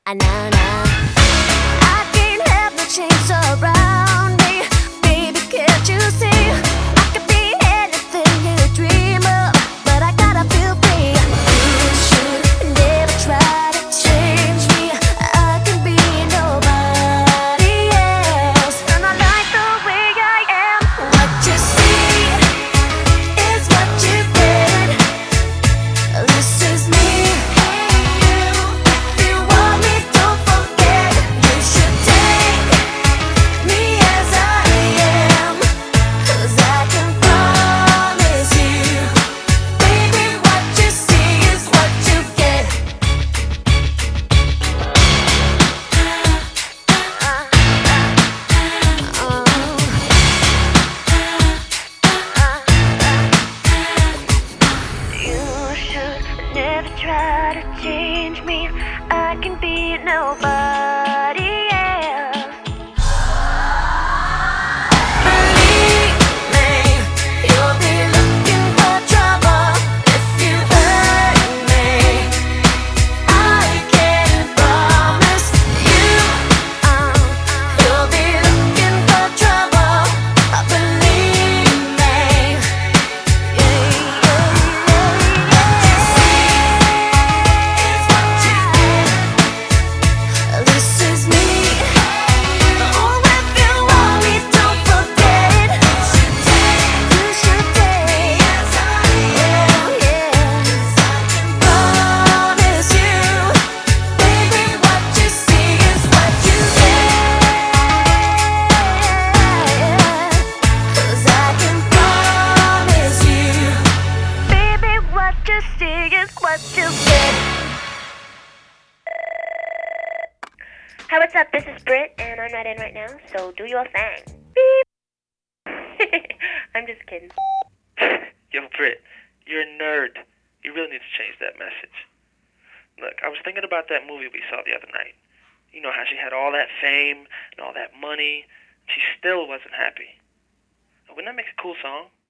nah, nah. I can't have the change around me. Baby, can't you see? I could be anything you dream of, but I gotta feel free. You should never try to change me. I can be nobody else, and I like the way I am. What you see is what you get. This is me. If you want me, don't forget. You should take me as I am, 'cause I can promise you, baby, what you see is what you get. You should never try to change me. I can be nobody else. Believe me, you'll be looking for trouble if you hurt me. I can promise you, you'll be looking for trouble. Believe me. This is me. Oh, if you want me, don't forget. You should take. Yeah, yeah. Promise you, baby, what you see is what you get. 'Cause I can promise you, baby, what you see is what you get. Hi, what's up? This is Britt, and I'm not in right now, so do your thing. Beep. I'm just kidding. Yo, Britt, you're a nerd. You really need to change that message. Look, I was thinking about that movie we saw the other night. You know how she had all that fame and all that money. She still wasn't happy. Wouldn't that make a cool song?